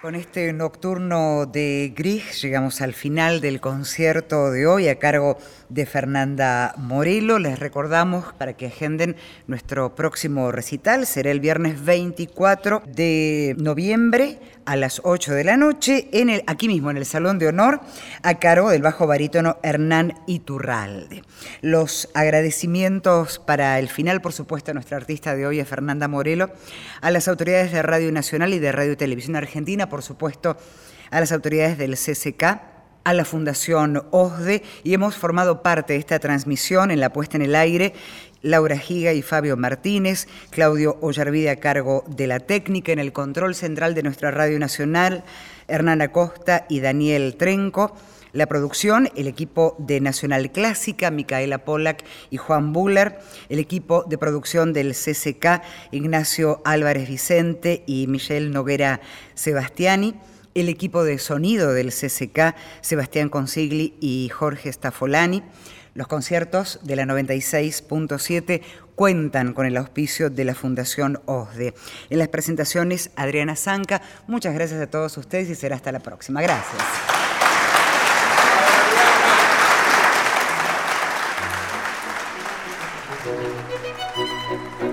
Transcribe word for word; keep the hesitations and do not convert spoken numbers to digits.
Con este nocturno de Grieg llegamos al final del concierto de hoy a cargo de Fernanda Morelo. Les recordamos para que agenden nuestro próximo recital. Será el viernes veinticuatro de noviembre a las ocho de la noche, en el, aquí mismo en el Salón de Honor, a cargo del bajo barítono Hernán Iturralde. Los agradecimientos para el final, por supuesto, a nuestra artista de hoy, a Fernanda Morelo, a las autoridades de Radio Nacional y de Radio y Televisión Argentina, por supuesto, a las autoridades del C C K, a la Fundación OSDE, y hemos formado parte de esta transmisión en la puesta en el aire Laura Giga y Fabio Martínez, Claudio Ollarvide a cargo de la técnica, en el control central de nuestra Radio Nacional, Hernán Acosta y Daniel Trenco. La producción, el equipo de Nacional Clásica, Micaela Pollack y Juan Buller, el equipo de producción del C C K, Ignacio Álvarez Vicente y Michelle Noguera Sebastiani, el equipo de sonido del C C K, Sebastián Consigli y Jorge Staffolani. Los conciertos de la noventa y seis punto siete cuentan con el auspicio de la Fundación OSDE. En las presentaciones, Adriana Zanca. Muchas gracias a todos ustedes y será hasta la próxima. Gracias. Thank you.